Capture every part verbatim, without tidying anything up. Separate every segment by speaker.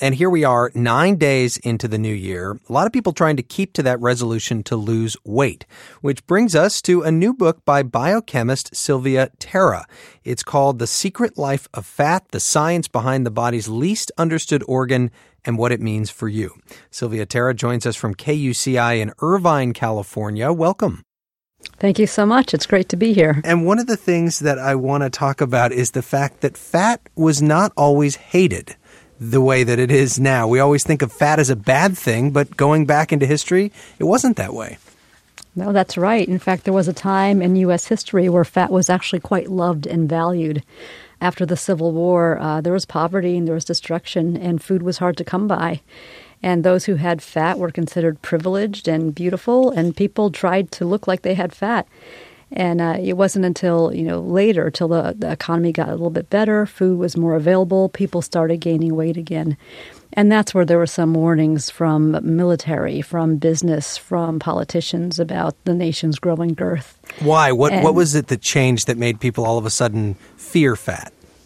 Speaker 1: And here we are, nine days into the new year. A lot of people trying to keep to that resolution to lose weight, which brings us to a new book by biochemist Sylvia Tara. It's called The Secret Life of Fat, the Science Behind the Body's Least Understood Organ and What It Means for You. Sylvia Tara joins us from K U C I in Irvine, California. Welcome.
Speaker 2: Thank you so much. It's great to be here.
Speaker 1: And one of the things that I want to talk about is the fact that fat was not always hated the way that it is now. We always think of fat as a bad thing, but going back into history, it wasn't that way.
Speaker 2: No, that's right. In fact, there was a time in U S history where fat was actually quite loved and valued. After the Civil War, uh, there was poverty and there was destruction, and food was hard to come by. And those who had fat were considered privileged and beautiful, and people tried to look like they had fat. And uh, it wasn't until, you know, later, till the, the economy got a little bit better, food was more available, people started gaining weight again. And that's where there were some warnings from military, from business, from politicians about the nation's growing girth.
Speaker 1: Why? What
Speaker 2: and,
Speaker 1: What was it that changed that made people all of a sudden fear fat?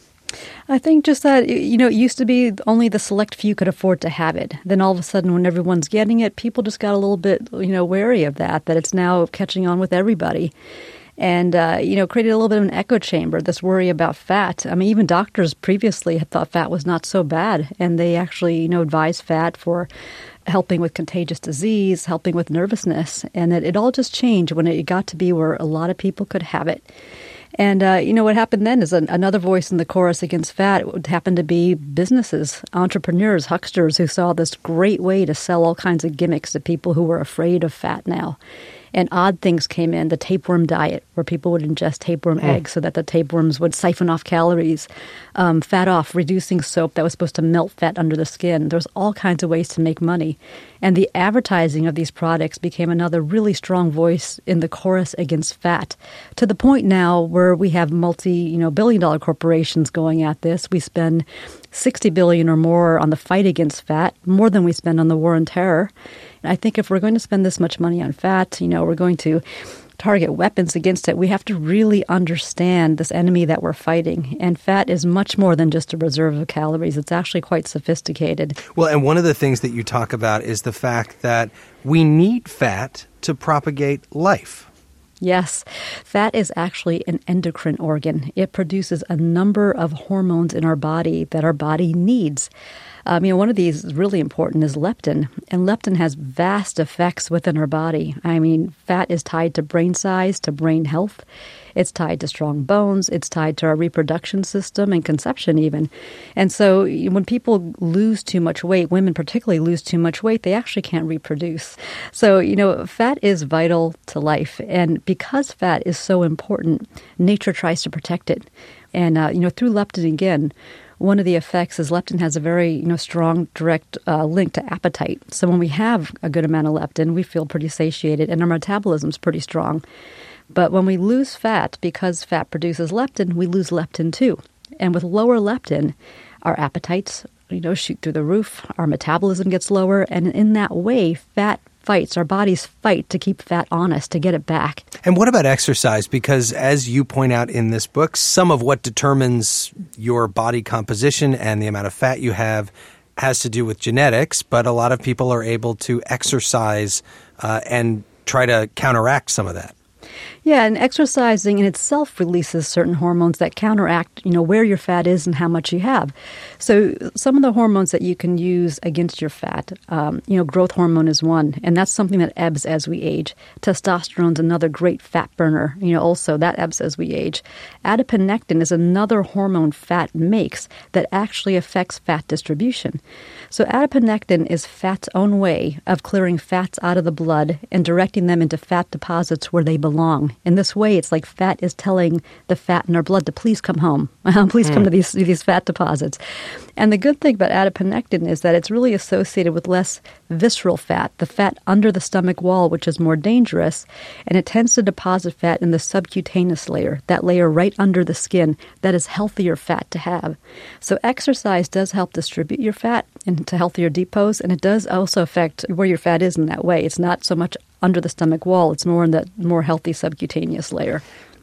Speaker 2: I think just that, you know, it used to be only the select few could afford to have it. Then all of a sudden, when everyone's getting it, people just got a little bit, you know, wary of that, that it's now catching on with everybody. And, uh, you know, created a little bit of an echo chamber, this worry about fat. I mean, even doctors previously had thought fat was not so bad. And they actually, you know, advised fat for helping with contagious disease, helping with nervousness. And it, it all just changed when it got to be where a lot of people could have it. And, uh, you know, what happened then is an, another voice in the chorus against fat would happen to be businesses, entrepreneurs, hucksters who saw this great way to sell all kinds of gimmicks to people who were afraid of fat now. And odd things came in, the tapeworm diet, where people would ingest tapeworm mm. eggs so that the tapeworms would siphon off calories, um, fat off, reducing soap that was supposed to melt fat under the skin. There's all kinds of ways to make money. And the advertising of these products became another really strong voice in the chorus against fat, to the point now where we have multi, you know, billion dollar corporations going at this. We spend sixty billion dollars or more on the fight against fat, more than we spend on the war on terror. And I think if we're going to spend this much money on fat, you know, we're going to target weapons against it, we have to really understand this enemy that we're fighting. And fat is much more than just a reserve of calories. It's actually quite sophisticated.
Speaker 1: Well, and one of the things that you talk about is the fact that we need fat to propagate life.
Speaker 2: Yes. Fat is actually an endocrine organ. It produces a number of hormones in our body that our body needs. Um, you know, one of these is really important is leptin, and leptin has vast effects within our body. I mean, fat is tied to brain size, to brain health. It's tied to strong bones. It's tied to our reproduction system and conception even. And so when people lose too much weight, women particularly lose too much weight, they actually can't reproduce. So, you know, fat is vital to life. And because fat is so important, nature tries to protect it. And, uh, you know, through leptin again, one of the effects is leptin has a very, you know, strong direct uh, link to appetite. So when we have a good amount of leptin, we feel pretty satiated and our metabolism's pretty strong. But when we lose fat, because fat produces leptin, we lose leptin too. And with lower leptin, our appetites, you know, shoot through the roof, our metabolism gets lower, and in that way, fat fights, our bodies fight to keep fat on us, to get it back.
Speaker 1: And what about exercise? Because as you point out in this book, some of what determines your body composition and the amount of fat you have has to do with genetics, but a lot of people are able to exercise uh, and try to counteract some of that.
Speaker 2: Yeah, and exercising in itself releases certain hormones that counteract, you know, where your fat is and how much you have. So some of the hormones that you can use against your fat, um, you know, growth hormone is one, and that's something that ebbs as we age. Testosterone's another great fat burner, you know, also that ebbs as we age. Adiponectin is another hormone fat makes that actually affects fat distribution. So adiponectin is fat's own way of clearing fats out of the blood and directing them into fat deposits where they belong. In this way, it's like fat is telling the fat in our blood to please come home. please mm. come to these, these fat deposits. And the good thing about adiponectin is that it's really associated with less visceral fat, the fat under the stomach wall, which is more dangerous. And it tends to deposit fat in the subcutaneous layer, that layer right under the skin that is healthier fat to have. So exercise does help distribute your fat into healthier depots, and it does also affect where your fat is in that way. It's not so much under the stomach wall. It's more in that more healthy subcutaneous layer.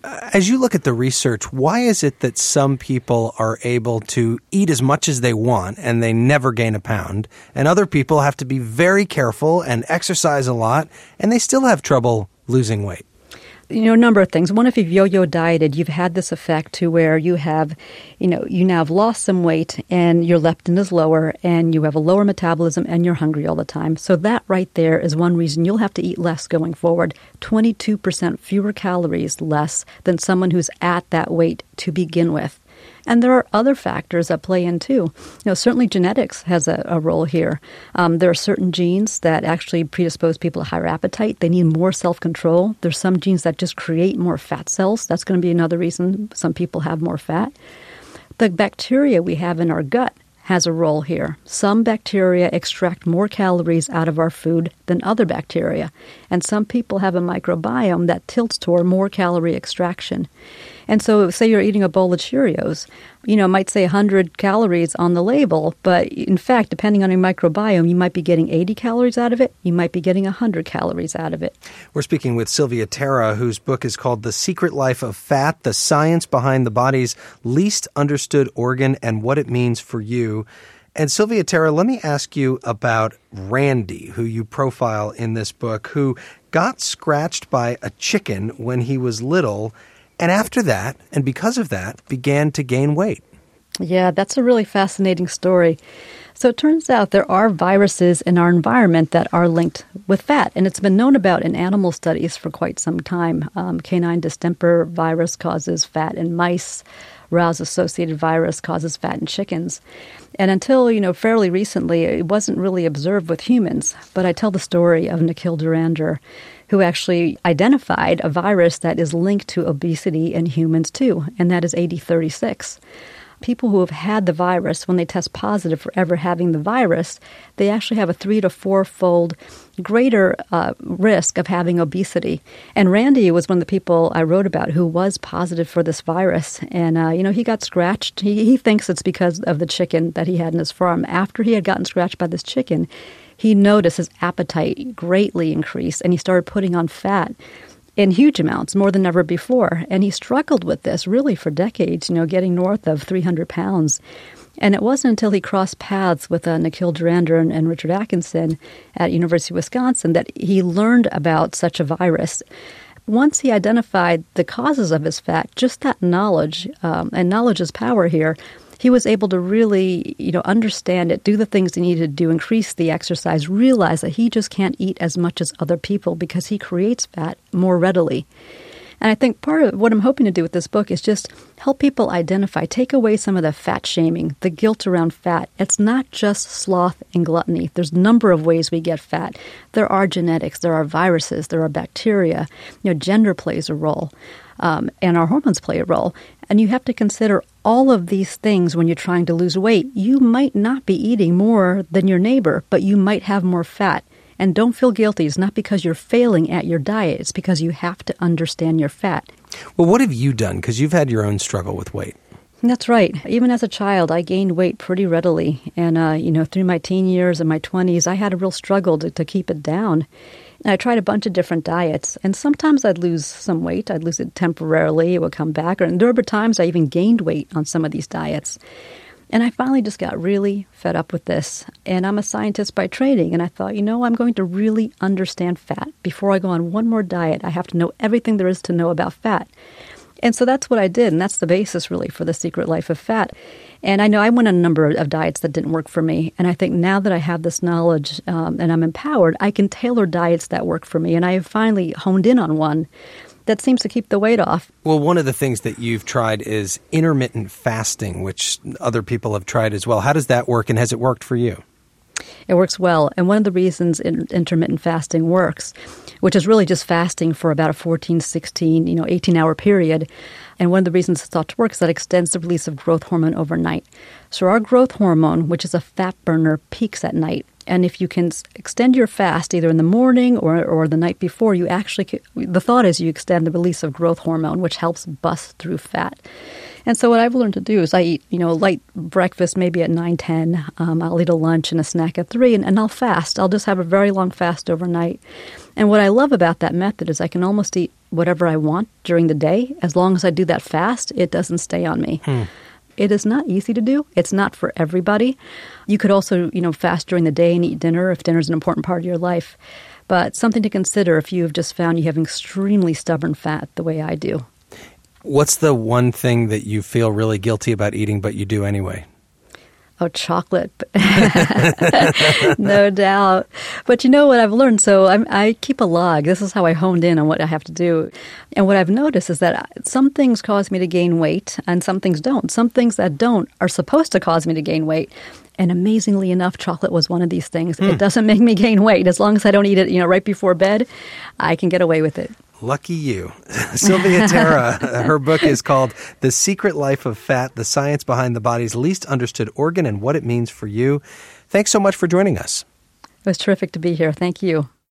Speaker 1: As you look at the research, why is it that some people are able to eat as much as they want and they never gain a pound, and other people have to be very careful and exercise a lot and they still have trouble losing weight?
Speaker 2: You know, a number of things. One, if you've yo-yo dieted, you've had this effect to where you have, you know, you now have lost some weight and your leptin is lower and you have a lower metabolism and you're hungry all the time. So that right there is one reason you'll have to eat less going forward. twenty-two percent fewer calories less than someone who's at that weight to begin with. And there are other factors that play in too. You know, certainly genetics has a, a role here. Um, there are certain genes that actually predispose people to higher appetite. They need more self-control. There's some genes that just create more fat cells. That's going to be another reason some people have more fat. The bacteria we have in our gut has a role here. Some bacteria extract more calories out of our food than other bacteria. And some people have a microbiome that tilts toward more calorie extraction. And so say you're eating a bowl of Cheerios, you know, it might say one hundred calories on the label, but in fact, depending on your microbiome, you might be getting eighty calories out of it. You might be getting one hundred calories out of it.
Speaker 1: We're speaking with Sylvia Tara, whose book is called The Secret Life of Fat, The Science Behind the Body's Least Understood Organ and What It Means for You. And Sylvia Tara, let me ask you about Randy, who you profile in this book, who got scratched by a chicken when he was little, and after that, and because of that, began to gain weight.
Speaker 2: Yeah, that's a really fascinating story. So it turns out there are viruses in our environment that are linked with fat, and it's been known about in animal studies for quite some time. Um, canine distemper virus causes fat in mice. Rouse-associated virus causes fat in chickens. And until, you know, fairly recently, it wasn't really observed with humans. But I tell the story of Nikhil Dhurandhar, who actually identified a virus that is linked to obesity in humans too, and that is A D thirty-six. People who have had the virus, when they test positive for ever having the virus, they actually have a three to four-fold greater uh, risk of having obesity. And Randy was one of the people I wrote about who was positive for this virus. And, uh, you know, he got scratched. He, he thinks it's because of the chicken that he had in his farm. After he had gotten scratched by this chicken, he noticed his appetite greatly increase, and he started putting on fat in huge amounts, more than ever before. And he struggled with this really for decades, you know, getting north of three hundred pounds. And it wasn't until he crossed paths with uh, Nikhil Dhurandhar and, and Richard Atkinson at University of Wisconsin that he learned about such a virus. Once he identified the causes of his fat, just that knowledge, um, and knowledge is power here, he was able to really, you know, understand it, do the things he needed to do, increase the exercise, realize that he just can't eat as much as other people because he creates fat more readily. And I think part of what I'm hoping to do with this book is just help people identify, take away some of the fat shaming, the guilt around fat. It's not just sloth and gluttony. There's a number of ways we get fat. There are genetics, there are viruses, there are bacteria. You know, gender plays a role, um, and our hormones play a role. And you have to consider all of these things when you're trying to lose weight. You might not be eating more than your neighbor, but you might have more fat. And don't feel guilty. It's not because you're failing at your diet. It's because you have to understand your fat.
Speaker 1: Well, what have you done? Because you've had your own struggle with weight.
Speaker 2: That's right. Even as a child, I gained weight pretty readily. And, uh, you know, through my teen years and my twenties, I had a real struggle to, to keep it down. And I tried a bunch of different diets. And sometimes I'd lose some weight. I'd lose it temporarily. It would come back. And there were times I even gained weight on some of these diets. And I finally just got really fed up with this. And I'm a scientist by training. And I thought, you know, I'm going to really understand fat. Before I go on one more diet, I have to know everything there is to know about fat. And so that's what I did. And that's the basis, really, for The Secret Life of Fat. And I know I went on a number of diets that didn't work for me. And I think now that I have this knowledge um, and I'm empowered, I can tailor diets that work for me. And I have finally honed in on one that seems to keep the weight off.
Speaker 1: Well, one of the things that you've tried is intermittent fasting, which other people have tried as well. How does that work, and has it worked for you?
Speaker 2: It works well. And one of the reasons in, intermittent fasting works, which is really just fasting for about a fourteen, sixteen, you know, eighteen-hour period. And one of the reasons it's thought to work is that it extends the release of growth hormone overnight. So our growth hormone, which is a fat burner, peaks at night. And if you can extend your fast either in the morning or, or the night before, you actually, the thought is you extend the release of growth hormone, which helps bust through fat. And so what I've learned to do is I eat, you know, light breakfast maybe at nine, ten. Um, I'll eat a lunch and a snack at three, and, and I'll fast. I'll just have a very long fast overnight. And what I love about that method is I can almost eat whatever I want during the day. As long as I do that fast, it doesn't stay on me. Hmm. It is not easy to do. It's not for everybody. You could also, you know, fast during the day and eat dinner if dinner is an important part of your life. But something to consider if you have just found you have extremely stubborn fat the way I do.
Speaker 1: What's the one thing that you feel really guilty about eating, but you do anyway?
Speaker 2: Oh, chocolate. No doubt. But you know what I've learned? So I'm, I keep a log. This is how I honed in on what I have to do. And what I've noticed is that some things cause me to gain weight and some things don't. Some things that don't are supposed to cause me to gain weight. And amazingly enough, chocolate was one of these things. Mm. It doesn't make me gain weight. As long as I don't eat it, you know, right before bed, I can get away with it.
Speaker 1: Lucky you. Sylvia Tara, her book is called The Secret Life of Fat, The Science Behind the Body's Least Understood Organ and What It Means for You. Thanks so much for joining us.
Speaker 2: It was terrific to be here. Thank you.